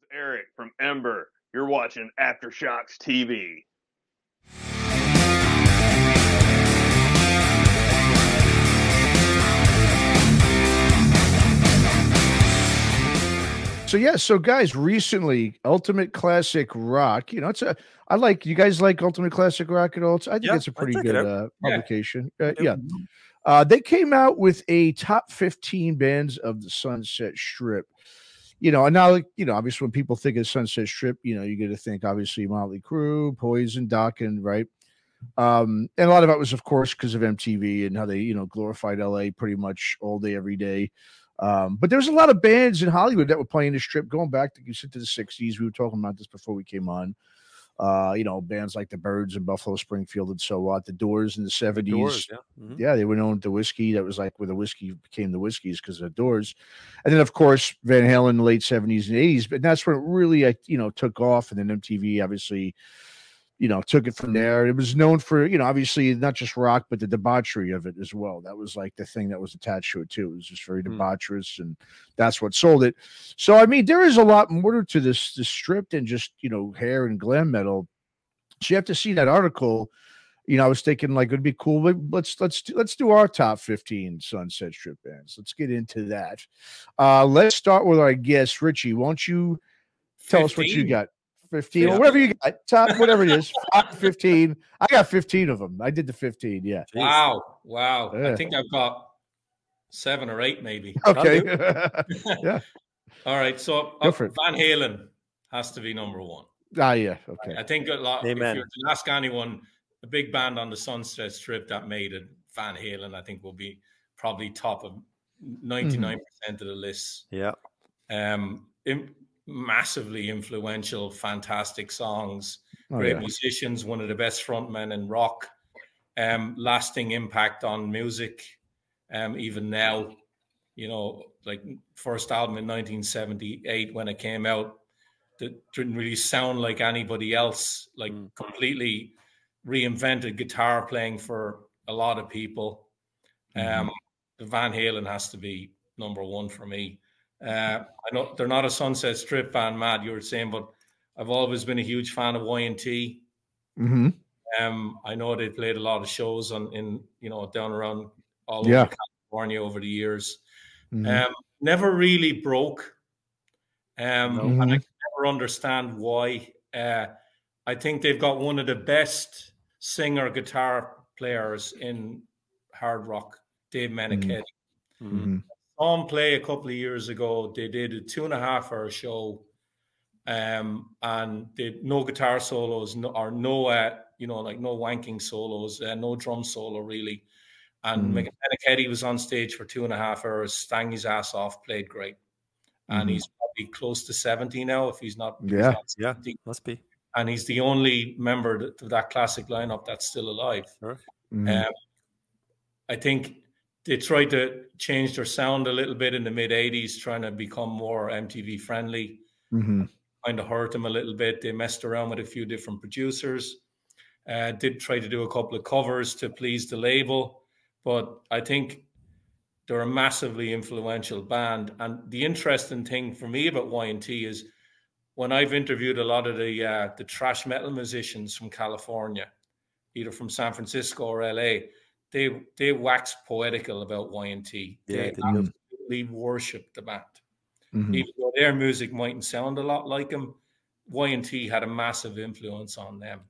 Eric from Ember. You're watching Aftershocks TV. So guys, recently Ultimate Classic Rock, I like, you guys like Ultimate Classic Rock at all? I think it's a pretty good publication. They came out with a top 15 bands of the Sunset Strip. And now, obviously when people think of Sunset Strip, you get to think obviously Motley Crue, Poison, Dokken, right? And a lot of it was, of course, because of MTV and how they, glorified LA pretty much all day, every day. But there's a lot of bands in Hollywood that were playing the Strip going back to the 60s. We were talking about this before we came on. Bands like the Byrds and Buffalo Springfield and so what. The Doors in the 70s. Doors, yeah, they were known to whiskey. That was like where the whiskey became the Whiskeys because of the Doors. And then, of course, Van Halen in the late 70s and 80s. But that's when it really, took off. And then MTV obviously took it from there. It was known for, obviously not just rock, but the debauchery of it as well. That was like the thing that was attached to it too. It was just very debaucherous, and that's what sold it. So, I mean, there is a lot more to this Strip than just, hair and glam metal. So you have to see that article. I was thinking like, it'd be cool, but let's do our top 15 Sunset Strip bands. Let's get into that. Let's start with our guest, Richie. Won't you tell us what you got? 15 or whatever you got, top, whatever it is, 15. I got 15 of them. I did the 15. Yeah. Wow. Yeah. I think I've got 7 or 8 maybe. Okay. Yeah. All right. So Van Halen has to be number 1. Yeah. Okay. I think a lot. Amen. If you were to ask anyone, a big band on the Sunset Strip that made it, Van Halen, I think will be probably top of 99% of the list. Yeah. Massively influential, fantastic songs, great musicians, one of the best frontmen in rock, lasting impact on music. Even now, like first album in 1978 when it came out, that didn't really sound like anybody else, like completely reinvented guitar playing for a lot of people. The Van Halen has to be number 1 for me. I know they're not a Sunset Strip fan, Matt, you were saying, but I've always been a huge fan of Y&T. I know they played a lot of shows down around all over California over the years. Never really broke. And I can never understand why. I think they've got one of the best singer guitar players in hard rock, Dave Meniketti. Saw him play a couple of years ago. They did a 2.5-hour show, and they no guitar solos, no wanking solos, no drum solo really. And Meniketti was on stage for 2.5 hours, sang his ass off, played great, and he's probably close to 70 now, if he's not. Yeah, must be. And he's the only member of that classic lineup that's still alive. Sure. I think they tried to change their sound a little bit in the mid-'80s, trying to become more MTV friendly. Kind of hurt them a little bit. They messed around with a few different producers. Did try to do a couple of covers to please the label. But I think they're a massively influential band. And the interesting thing for me about Y&T is when I've interviewed a lot of the thrash metal musicians from California, either from San Francisco or LA, they wax poetical about Y&T. They absolutely worship the band. Even though their music mightn't sound a lot like them, Y&T had a massive influence on them.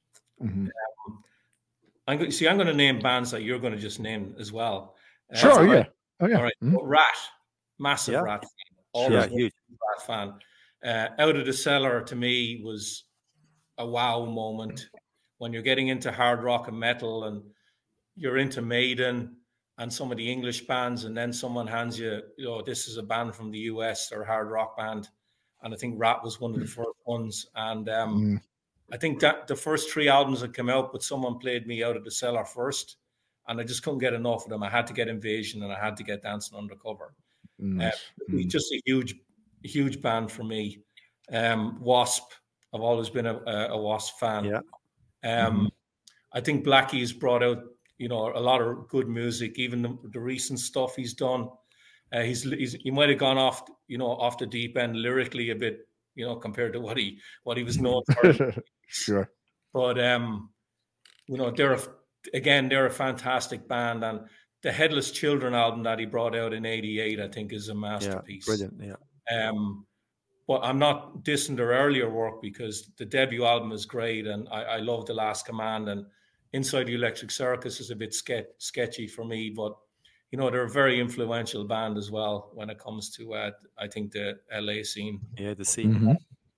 I'm going to name bands that you're going to just name as well. Sure, yeah. All right. Rat, massive Rat fan. Huge Rat fan. Out of the Cellar to me was a wow moment when you're getting into hard rock and metal and you're into Maiden and some of the English bands, and then someone hands you, this is a band from the US or a hard rock band. And I think Rat was one of the first ones. And I think that the first 3 albums that came out, but someone played me Out of the Cellar first, and I just couldn't get enough of them. I had to get Invasion and I had to get Dancing Undercover. Just a huge band for me. Wasp, I've always been a Wasp fan. I think Blackie's brought out, a lot of good music. Even the recent stuff he's done, he might have gone off the deep end lyrically a bit, you know, compared to what he was known for. Sure. But you know, they're a fantastic band, and the Headless Children album that he brought out in '88, I think, is a masterpiece. Brilliant. Yeah. But I'm not dissing their earlier work, because the debut album is great, and I love The Last Command, and Inside the Electric Circus is a bit sketchy for me, but you know, they're a very influential band as well when it comes to I think the LA scene. Yeah, the scene.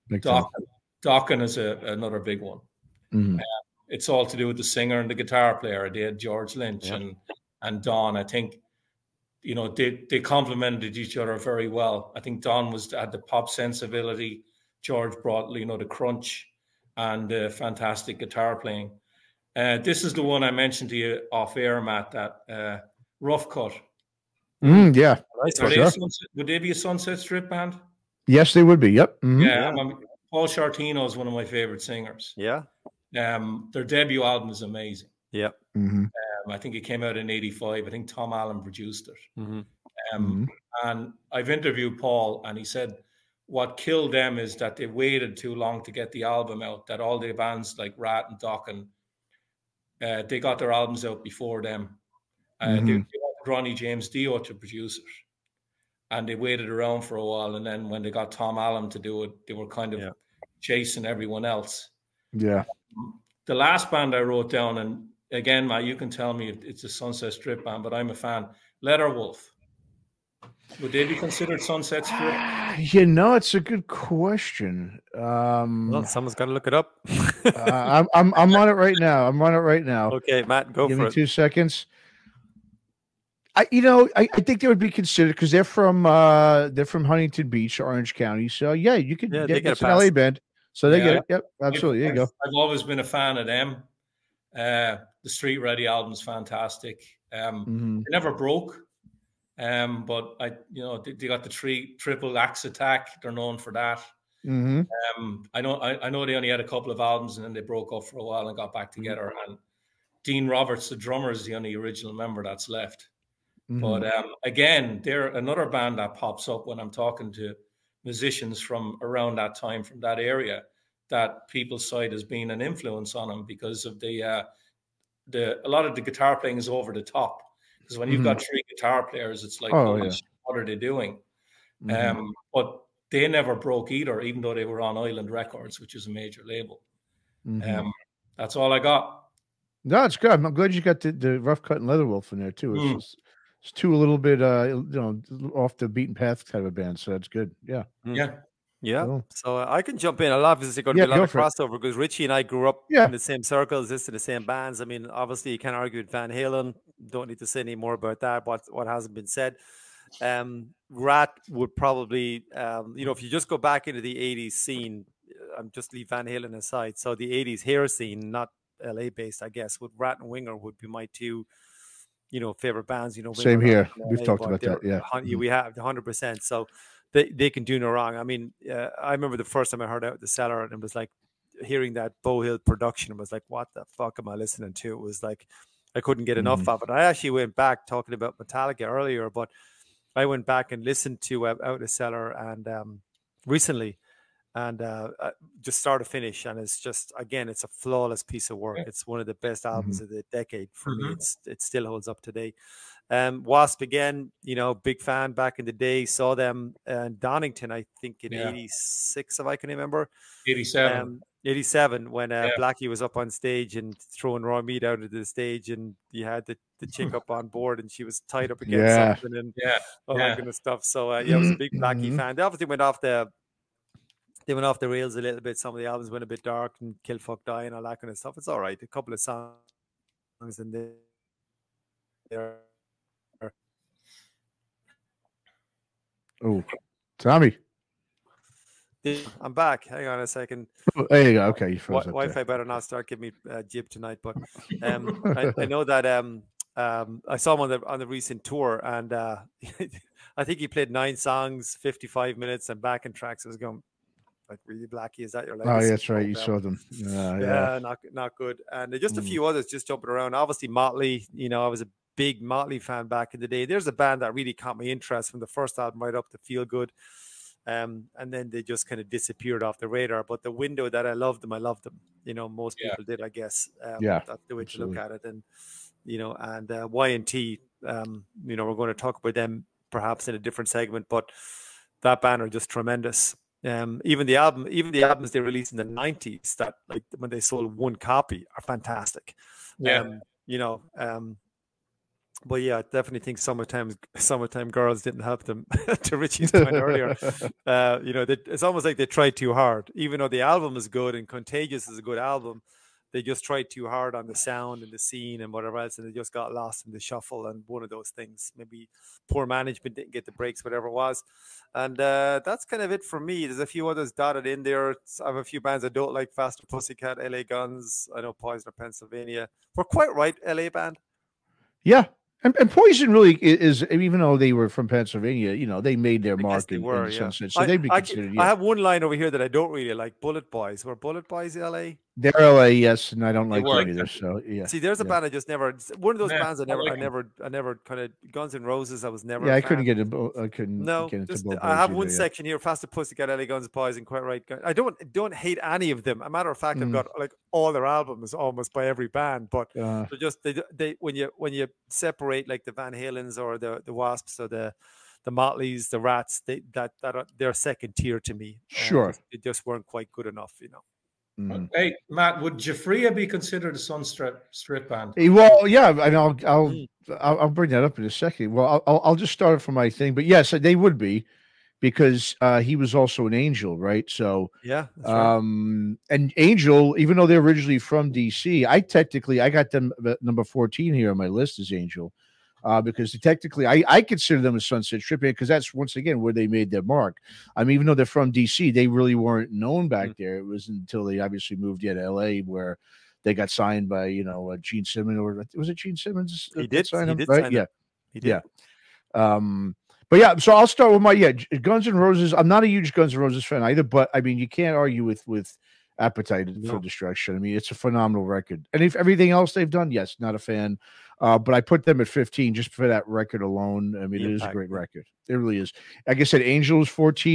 Dokken is another big one. It's all to do with the singer and the guitar player. They had George Lynch and Don. I think, you know, they complemented each other very well. I think Don had the pop sensibility. George brought, you know, the crunch and the fantastic guitar playing. This is the one I mentioned to you off air, Matt, that Rough Cut. Yeah. Would they be a Sunset Strip band? Yes, they would be. Yep. Yeah. Paul Sciartino is one of my favorite singers. Yeah. Their debut album is amazing. Yeah. I think it came out in '85. I think Tom Allen produced it. And I've interviewed Paul, and he said what killed them is that they waited too long to get the album out, that all the bands like Rat and Dokken, they got their albums out before them. They wanted Ronnie James Dio to produce it. And they waited around for a while, and then when they got Tom Allen to do it, they were kind of chasing everyone else. Yeah. The last band I wrote down, and again, Matt, you can tell me if it's a Sunset Strip band, but I'm a fan. Leatherwolf. Would they be considered Sunset Strip? You know, it's a good question. Well, someone's got to look it up. I'm on it right now. Okay, Matt, Give me for it. 2 seconds. I think they would be considered, because they're from Huntington Beach, Orange County. So yeah, you could get an LA band. So they get it. Yep, absolutely. There you go. I've always been a fan of them. The Street Ready album's fantastic. They never broke, but they got the triple axe attack. They're known for that. I know they only had a couple of albums, and then they broke up for a while and got back together. And Dean Roberts, the drummer, is the only original member that's left. But again, they're another band that pops up when I'm talking to musicians from around that time, from that area, that people cite as being an influence on them because of a lot of the guitar playing is over the top. Because when you've got three guitar players, it's like, what are they doing? But they never broke either, even though they were on Island Records, which is a major label. That's all I got. No, it's good. I'm glad you got the Rough Cut and Leatherwolf in there too. It's two a little bit off the beaten path kind of a band, so that's good. Yeah. Cool. So I can jump in. Obviously going to be a lot of crossover because Richie and I grew up in the same circles, listened to the same bands. I mean, obviously you can't argue with Van Halen. Don't need to say any more about that. What hasn't been said. Rat would probably, if you just go back into the 80s scene, just leave Van Halen aside. So the 80s hair scene, not LA based, I guess, with Rat and Winger would be my two, favorite bands. Same here. We've talked about that. Yeah, we have 100%. So they can do no wrong. I mean, I remember the first time I heard Out the Cellar, and it was like hearing that Bow Hill production. It was like, what the fuck am I listening to? It was like I couldn't get enough of it. I actually went back talking about Metallica earlier, but I went back and listened to Out the Cellar and recently, and just start to finish, and it's just, again, it's a flawless piece of work. It's one of the best albums of the decade for me. It still holds up today. Wasp, again, big fan back in the day. Saw them in Donington, I think in 86, if I can remember. 87 when Blackie was up on stage and throwing raw meat out of the stage, and you had the chick up on board and she was tied up against something and all that kind of stuff. So I was a big Blackie fan. They obviously went off the rails a little bit. Some of the albums went a bit dark, and Kill Fuck Die and all that kind of stuff. It's all right. A couple of songs in there. Oh, Tommy. I'm back. Hang on a second. Oh, there you go. Okay, you froze up Wi-Fi better not start giving me jib tonight. But I know that I saw him on the recent tour, and I think he played 9 songs, 55 minutes, and backing tracks. I was going, like, really, Blackie? Is that your legacy? Oh, yeah, that's right. You saw them. Yeah, not good. And just a few others just jumping around. Obviously, Motley. I was a big Motley fan back in the day. There's a band that really caught my interest from the first album right up to Feel Good. And then they just kind of disappeared off the radar. But the window that I loved them. You know, most people did, I guess. That's the way to look at it. And you know, and Y&T, you know, we're going to talk about them perhaps in a different segment, but that band are just tremendous. Even the albums they released in the 90s that, like, when they sold one copy, are fantastic. You know, but yeah, I definitely think Summertime Girls didn't help them. To Richie's point earlier, you know, it's almost like they tried too hard. Even though the album is good and Contagious is a good album, they just tried too hard on the sound and the scene and whatever else, and they just got lost in the shuffle. And one of those things, maybe poor management, didn't get the breaks, whatever it was. And that's kind of it for me. There's a few others dotted in there. I have a few bands I don't like: Faster Pussycat, LA Guns. I know Poison of Pennsylvania. We're quite right, LA band. Yeah. And Poison really is, even though they were from Pennsylvania, you know, they made their mark in the Sunset. So they'd be considered. I have one line over here that I don't really like: Bullet Boys. Were Bullet Boys LA? They're LA, yes, and I don't like them either. So yeah. See, there's a band I just never. One of those bands I never kind of. Guns N' Roses, I was never. Yeah, I couldn't get into. I couldn't. No, get into just, both I have either, one section here: Faster Pussycat, LA Guns, Poison, quite right. I don't hate any of them. A matter of fact, I've got like all their albums almost by every band. But they're just they when you separate like the Van Halens or the Wasps or the Motleys, the Rats, they're second tier to me. Sure, they just weren't quite good enough, you know. Hey, Matt, would Jafria be considered a Sunstrip band? Well, yeah, and I'll bring that up in a second. Well, I'll just start from my thing, but yes, they would be, because he was also an Angel, right? So yeah, that's right. And Angel, even though they're originally from DC, I got them at number 14 here on my list as Angel. Because technically I consider them a Sunset Strip band, because that's, once again, where they made their mark. I mean, even though they're from DC, they really weren't known back there. It was until they obviously moved to LA, where they got signed by, you know, Gene Simmons, or was it Gene Simmons? He did sign him, right? Yeah, he did. Yeah. But yeah, so I'll start with my Guns N' Roses. I'm not a huge Guns N' Roses fan either, but I mean, you can't argue with Appetite for Destruction. I mean, it's a phenomenal record. And if everything else they've done, yes, not a fan. But I put them at 15 just for that record alone. I mean, it is a great record. It really is. Like I said, Angel was 14.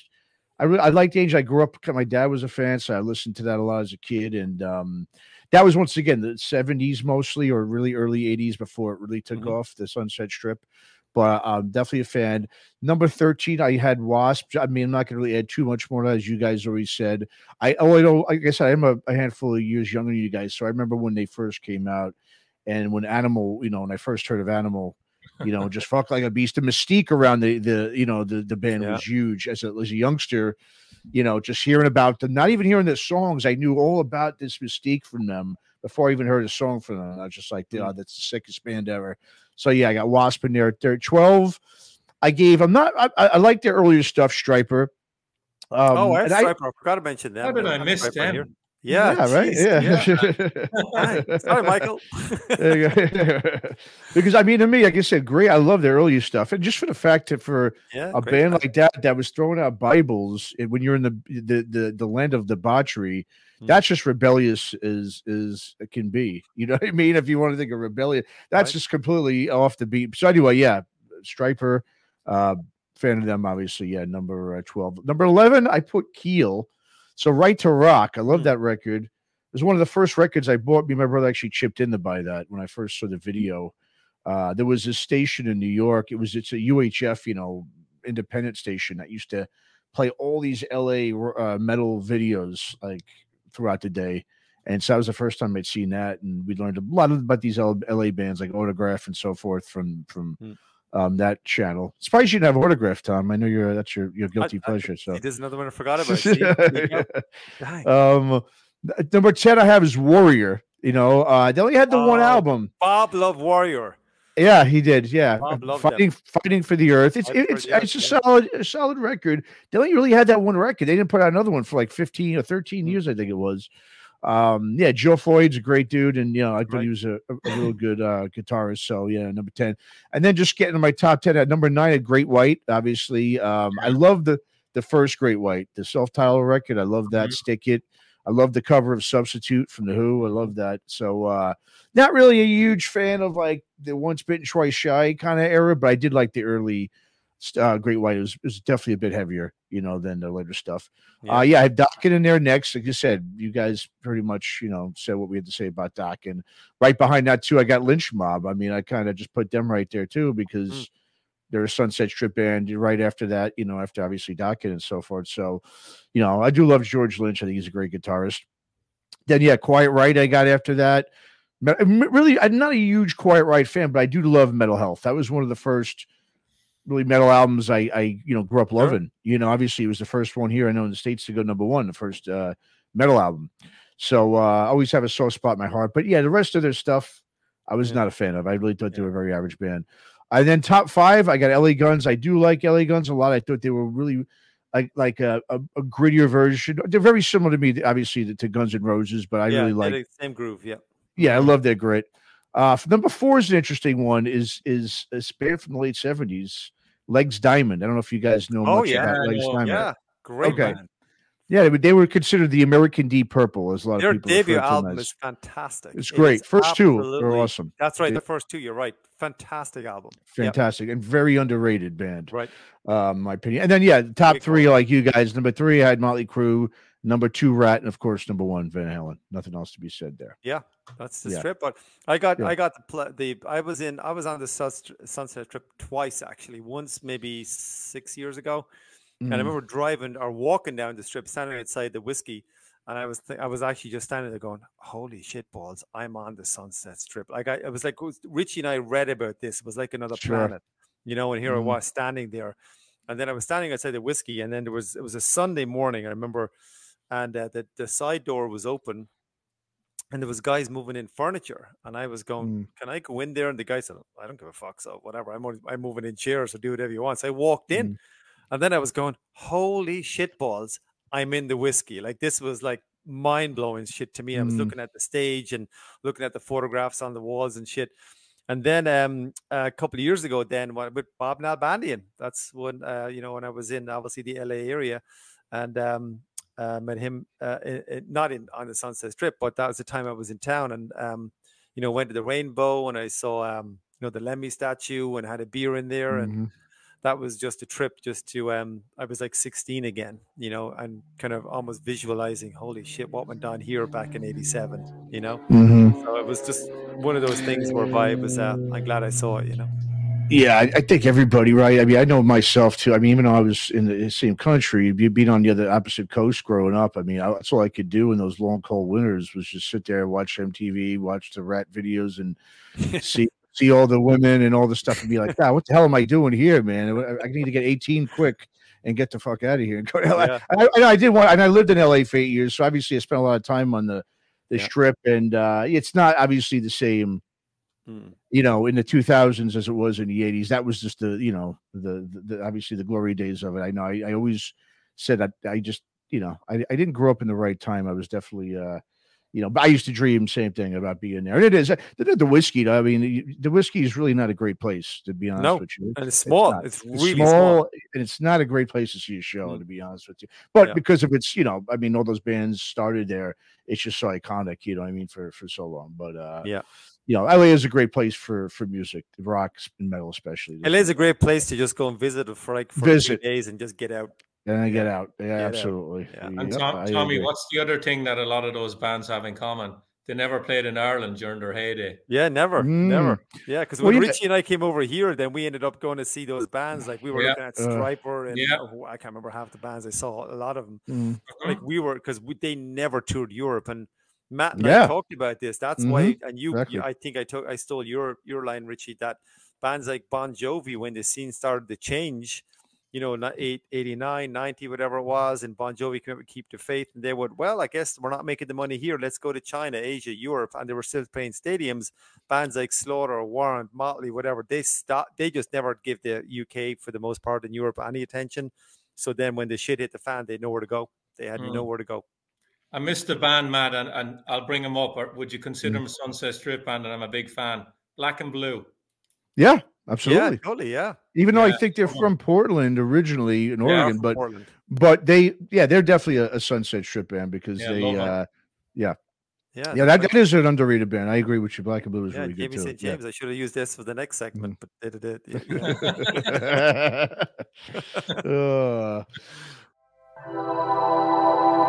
I liked Angel. I grew up, my dad was a fan, so I listened to that a lot as a kid. And that was, once again, the 70s mostly, or really early 80s, before it really took off, the Sunset Strip. But I'm definitely a fan. Number 13, I had Wasp. I mean, I'm not going to really add too much more, as you guys already said. I know, like I said, I am a handful of years younger than you guys, so I remember when they first came out, and when Animal, you know, when I first heard of Animal, you know, just Fuck Like a Beast, the mystique around the band was huge. As a youngster, you know, just hearing about them, not even hearing the songs, I knew all about this mystique from them before I even heard a song from them. I was just like, that's the sickest band ever. So yeah, I got Wasp in there at 12. I like their earlier stuff, Stryper. I forgot to mention them. How did I miss them? Yeah, right. Yeah. Sorry, Michael. Because I mean, to me, like I said, great. I love their earlier stuff, and just for the fact that for a band like that was throwing out Bibles when you're in the land of debauchery, that's just rebellious as it can be. You know what I mean? If you want to think of rebellion, that's just completely off the beat. So anyway, yeah, Stryper, fan of them, obviously. Yeah, number 12. Number 11, I put Keel. So Right to Rock. I love that record. It was one of the first records I bought. Me and my brother actually chipped in to buy that when I first saw the video. There was a station in New York. It's a UHF, you know, independent station that used to play all these LA metal videos like throughout the day. And so that was the first time I'd seen that. And we learned a lot about these LA bands like Autograph and so forth from that channel. Surprised you didn't have Autograph, Tom. I know that's your guilty pleasure. So there's another one I forgot about. Number 10 I have is Warrior. You know, they only had the one album. Bob loved Warrior. Yeah, he did. Yeah, fighting for the earth. It's a solid record. They only really had that one record. They didn't put out another one for like 15 or 13 years, I think it was. Joe Floyd's a great dude, and you know, I thought he was a real good guitarist. So yeah, number 10. And then just getting to my top 10 at number 9 at Great White. Obviously, I love the first Great White, the self-titled record. I love that. Stick It. I love the cover of Substitute from The Who. I love that. So not really a huge fan of like the Once Bitten Twice Shy kind of era, but I did like the early Great White was definitely a bit heavier, you know, than the later stuff. Yeah. I have Dokken in there next. Like you said, you guys pretty much, you know, said what we had to say about Dokken. Right behind that too, I got Lynch Mob. I mean, I kind of just put them right there too because they're a Sunset Strip band. Right after that, you know, after obviously Dokken and so forth. So, you know, I do love George Lynch. I think he's a great guitarist. Then yeah, Quiet Riot I got after that. Really, I'm not a huge Quiet Riot fan, but I do love Metal Health. That was one of the first really metal albums I you know, grew up loving. You know, obviously it was the first one here I know in the States to go #1, the first metal album. So I always have a soft spot in my heart. But yeah, the rest of their stuff I was not a fan of. I really thought they were a very average band. And then top 5, I got LA Guns. I do like LA Guns a lot. I thought they were really like a grittier version. They're very similar to me, obviously, to Guns N' Roses, but I really like the same groove. Yeah. Yeah, I love their grit. Number 4 is an interesting one. Is a band from the late 70s, Legs Diamond. I don't know if you guys know much about Legs Diamond. Yeah, great band. Yeah, they were considered the American Deep Purple, as a lot of people. Their debut album is fantastic. It's great. First 2 are awesome. That's right. The first 2, you're right. Fantastic album. Fantastic and very underrated band. Right. My opinion. And then the top 3 like you guys. Number 3, I had Motley Crue. Number 2, Rat, and of course number 1, Van Halen. Nothing else to be said there. Yeah, that's the strip. But I was on the Sunset Strip twice actually. Once maybe 6 years ago, and I remember driving or walking down the strip, standing outside the Whiskey, and I was actually just standing there going, "Holy shit balls! I'm on the Sunset Strip." Like it was like Richie and I read about this. It was like another planet, you know. And here I was standing there, and then I was standing outside the Whiskey, and then it was a Sunday morning. I remember. And the side door was open, and there was guys moving in furniture. And I was going, "Can I go in there?" And the guy said, "I don't give a fuck. So whatever. I'm moving in chairs. So do whatever you want." So I walked in, and then I was going, "Holy shit balls! I'm in the Whiskey." Like this was like mind blowing shit to me. I was looking at the stage and looking at the photographs on the walls and shit. And then a couple of years ago, then with Bob Nalbandian, that's when when I was in obviously the LA area, and met him not on the Sunset Strip, but that was the time I was in town, and went to the Rainbow, and I saw the Lemmy statue and had a beer in there, and that was just a trip just to I was like 16 again, and kind of almost visualizing, holy shit, what went down here back in 87, so it was just one of those things whereby it was I'm glad I saw it, Yeah, I think everybody, right? I mean, I know myself too. I mean, even though I was in the same country, being on the other opposite coast growing up, I mean, that's all I could do in those long, cold winters was just sit there, watch MTV, watch the Rat videos, and see all the women and all the stuff, and be like, "God, what the hell am I doing here, man? I need to get 18 quick and get the fuck out of here." And go to LA. Yeah. I did want, and I lived in LA for 8 years, so obviously I spent a lot of time on the strip, and it's not obviously the same. In the 2000s as it was in the 80s. That was just the obviously the glory days of it. I know I always said I just I didn't grow up in the right time. I was definitely but I used to dream same thing about being there. And it is the Whiskey. I mean, the Whiskey is really not a great place, to be honest with you. And it's small. It's really small, and it's not a great place to see a show, to be honest with you. But because of its, I mean, all those bands started there. It's just so iconic, I mean, for so long. But LA is a great place for music, rock and metal especially. LA is a great place to just go and visit for 2 days and just get out. And get out. Yeah, absolutely. Yeah. And Tommy, what's the other thing that a lot of those bands have in common? They never played in Ireland during their heyday. Yeah, never. Yeah, because when Richie and I came over here, then we ended up going to see those bands. Like we were looking at Striper, and I can't remember half the bands. I saw a lot of them. Like we were, because they never toured Europe, and Matt and I talked about this. That's why, and I think I stole your line, Richie, that bands like Bon Jovi, when the scene started to change, 89, 90, whatever it was, and Bon Jovi came up with Keep the Faith, and they would, I guess we're not making the money here. Let's go to China, Asia, Europe, and they were still playing stadiums. Bands like Slaughter, Warrant, Motley, whatever, they stopped. They just never give the UK, for the most part, in Europe, any attention. So then when the shit hit the fan, they know where to go. They had nowhere to go. I missed the band, Matt, and I'll bring them up. Or would you consider them a Sunset Strip band? And I'm a big fan. Black and Blue. Yeah, absolutely. Yeah, totally. Yeah. Even though I think they're from Portland originally, in Oregon, but they're definitely a Sunset Strip band because Yeah, Yeah, that is an underrated band. I agree with you. Black and Blue is really good Jamie too. St. James. I should have used this for the next segment, but they did it. Yeah.